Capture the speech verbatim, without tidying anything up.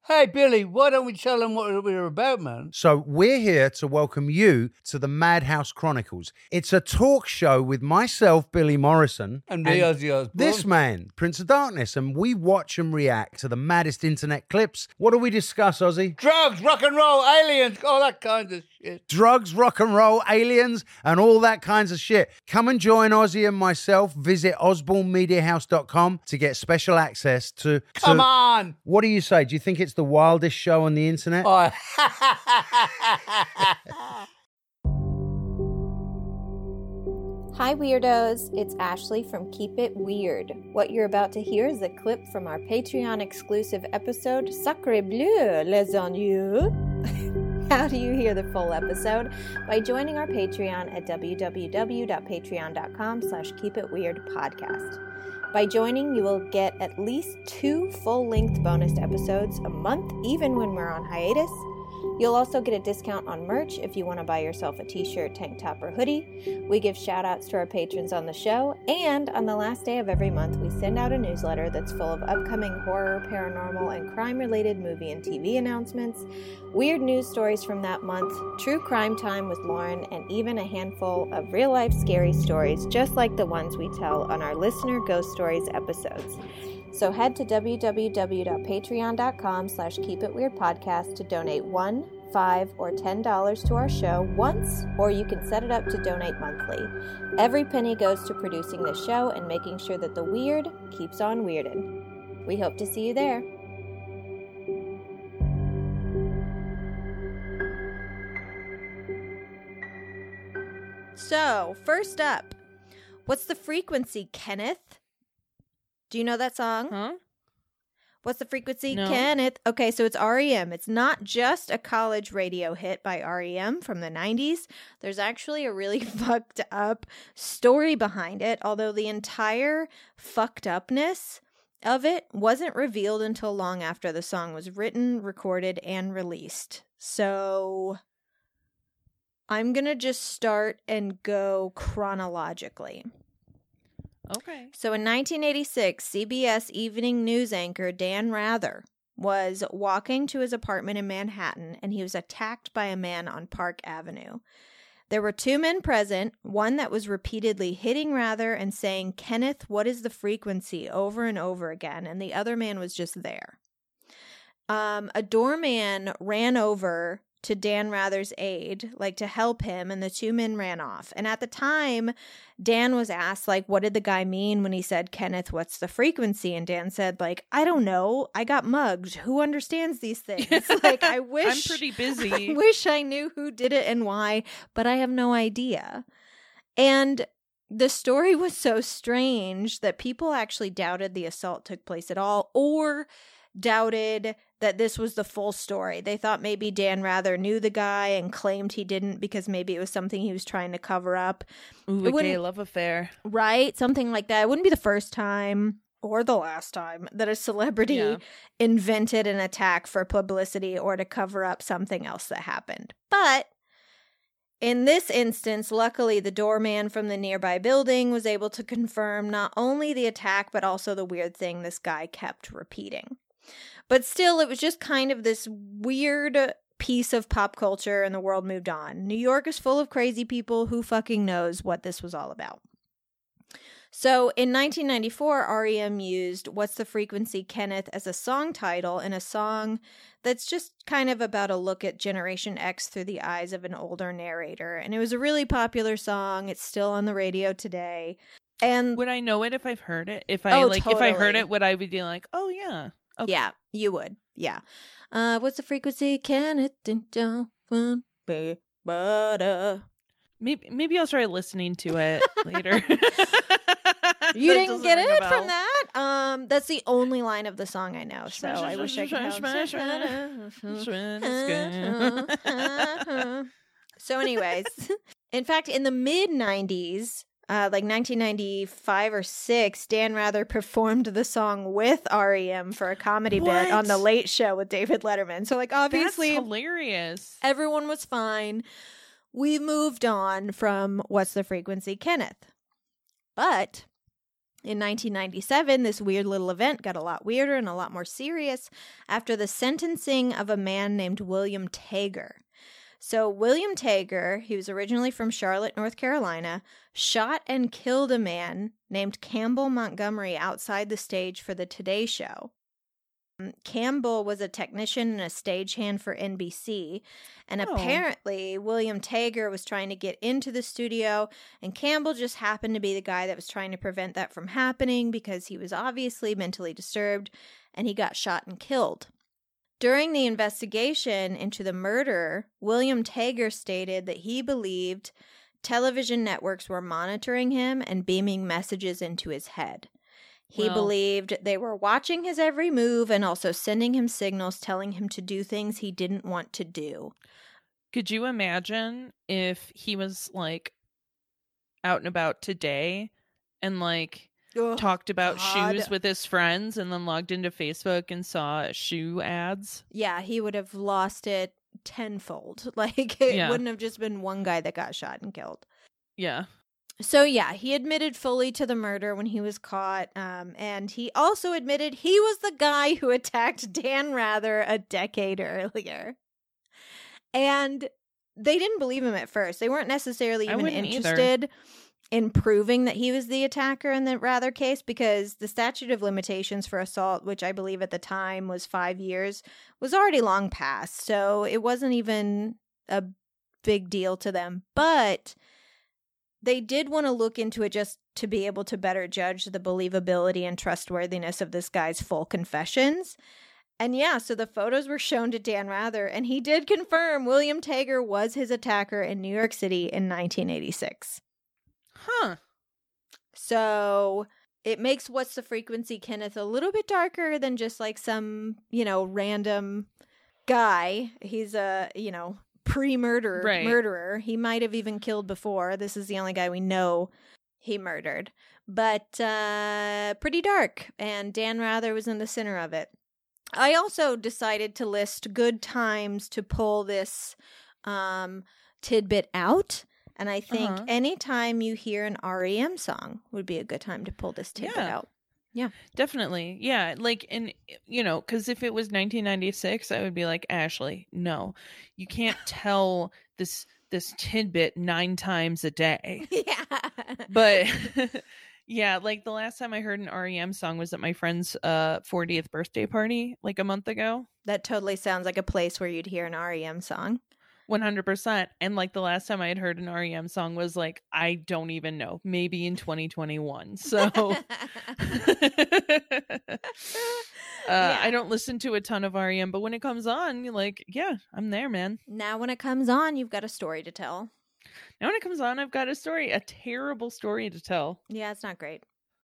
Hey, Billy, why don't we tell them what we're about, man? So we're here to welcome you to the Madhouse Chronicles. It's a talk show with myself, Billy Morrison. And me, Ozzy Osbourne. This man, Prince of Darkness. And we watch and react to the maddest internet clips. What do we discuss, Ozzy? Drugs, rock and roll, aliens, all that kind of shit. Drugs, rock and roll, aliens, and all that kinds of shit. Come and join Ozzy and myself. Visit osborne media house dot com to get special access to... to Come on! What do you say? Do you think it's the wildest show on the internet? Oh. Hi Weirdos, it's Ashley from Keep It Weird. What you're about to hear is a clip from our Patreon exclusive episode, Sacre Bleu, les agneaux. How do you hear the full episode? By joining our Patreon at w w w dot patreon dot com slash keep it weird podcast. By joining, you will get at least two full-length bonus episodes a month, even when we're on hiatus. You'll also get a discount on merch if you want to buy yourself a t-shirt, tank top, or hoodie. We give shout-outs to our patrons on the show, and on the last day of every month, we send out a newsletter that's full of upcoming horror, paranormal, and crime-related movie and T V announcements, weird news stories from that month, true crime time with Lauren, and even a handful of real-life scary stories, just like the ones we tell on our Listener Ghost Stories episodes. So head to w w w dot patreon dot com slash keep it weird podcast to donate one, five, or ten dollars to our show once, or you can set it up to donate monthly. Every penny goes to producing this show and making sure that the weird keeps on weirding. We hope to see you there. So, first up, what's the frequency, Kenneth? Do you know that song? Huh? What's the frequency, No. Kenneth? Okay, so it's R E M. It's not just a college radio hit by R E M from the nineties. There's actually a really fucked up story behind it, although the entire fucked upness of it wasn't revealed until long after the song was written, recorded, and released. So I'm going to just start and go chronologically. Okay. So in nineteen eighty-six, C B S evening news anchor Dan Rather was walking to his apartment in Manhattan, and he was attacked by a man on Park Avenue. There were two men present, one that was repeatedly hitting Rather and saying, "Kenneth, what is the frequency?" over and over again, and the other man was just there. Um, a doorman ran over to Dan Rather's aid, like to help him, and the two men ran off. And at the time, Dan was asked, like, what did the guy mean when he said, "Kenneth, what's the frequency?" And Dan said, like, I don't know. I got mugged. Who understands these things? Like, I wish I'm pretty busy. I wish I knew who did it and why, but I have no idea. And the story was so strange that people actually doubted the assault took place at all, or doubted that this was the full story. They thought maybe Dan Rather knew the guy and claimed he didn't because maybe it was something he was trying to cover up. Ooh, It a wouldn't- gay love affair. Right? Something like that. It wouldn't be the first time or the last time that a celebrity Yeah. invented an attack for publicity or to cover up something else that happened. But in this instance, luckily, the doorman from the nearby building was able to confirm not only the attack, but also the weird thing this guy kept repeating. But still, it was just kind of this weird piece of pop culture, and the world moved on. New York is full of crazy people. Who fucking knows what this was all about? So in nineteen ninety-four, R E M used "What's the Frequency, Kenneth" as a song title in a song that's just kind of about a look at Generation X through the eyes of an older narrator. And it was a really popular song. It's still on the radio today. And Would I know it if I've heard it? If I Oh, like, if I heard totally. it, would I be like, oh yeah, okay. yeah, you would. Yeah. Uh, what's the frequency, Kenneth? Maybe, Maybe maybe I'll start listening to it later. You That didn't doesn't get ring a it bell. from that? Um, that's the only line of the song I know, so I wish I could help. So anyways, in fact, in the mid nineties, uh, like nineteen ninety-five or six, Dan Rather performed the song with R E M for a comedy bit on What? The Late Show with David Letterman. So like obviously That's hilarious. everyone was fine. We moved on from What's the Frequency, Kenneth. But In nineteen ninety-seven, this weird little event got a lot weirder and a lot more serious after the sentencing of a man named William Tager. So William Tager, he was originally from Charlotte, North Carolina, shot and killed a man named Campbell Montgomery outside the stage for the Today Show. Campbell was a technician and a stagehand for N B C, and Oh. apparently William Tager was trying to get into the studio, and Campbell just happened to be the guy that was trying to prevent that from happening because he was obviously mentally disturbed, and he got shot and killed. During the investigation into the murder, William Tager stated that he believed television networks were monitoring him and beaming messages into his head. He Well- believed they were watching his every move and also sending him signals telling him to do things he didn't want to do. Could you imagine if he was like out and about today and like talked about God. shoes with his friends and then logged into Facebook and saw shoe ads? Yeah, he would have lost it tenfold. Like, it Yeah. wouldn't have just been one guy that got shot and killed. Yeah. So, yeah, he admitted fully to the murder when he was caught. Um, and he also admitted he was the guy who attacked Dan Rather a decade earlier. And they didn't believe him at first. They weren't necessarily I even wouldn't either. interested in proving that he was the attacker in the Rather case because the statute of limitations for assault, which I believe at the time was five years, was already long past. So it wasn't even a big deal to them. But they did want to look into it just to be able to better judge the believability and trustworthiness of this guy's full confessions. And yeah, so the photos were shown to Dan Rather, and he did confirm William Tager was his attacker in New York City in nineteen eighty-six. Huh. So it makes What's the Frequency, Kenneth, a little bit darker than just like some, you know, random guy. He's a, you know, pre-murder Right. murderer. He might have even killed before. This is the only guy we know he murdered. But uh, pretty dark, and Dan Rather was in the center of it. I also decided to list good times to pull this um, tidbit out. And I think Uh-huh. anytime you hear an R E M song would be a good time to pull this tidbit Yeah. out. Definitely. Yeah. Like, and, you know, because if it was nineteen ninety-six, I would be like, Ashley, no, you can't tell this this tidbit nine times a day. Yeah. But yeah, like the last time I heard an R E M song was at my friend's uh fortieth birthday party like a month ago. That totally sounds like a place where you'd hear an R E M song. one hundred percent. And like the last time I had heard an R E M song was like, I don't even know, maybe in twenty twenty-one. So uh, Yeah. I don't listen to a ton of R E M, but when it comes on, you're like, yeah, I'm there, man. Now when it comes on, you've got a story to tell. Now when it comes on, I've got a story, a terrible story to tell. Yeah, it's not great.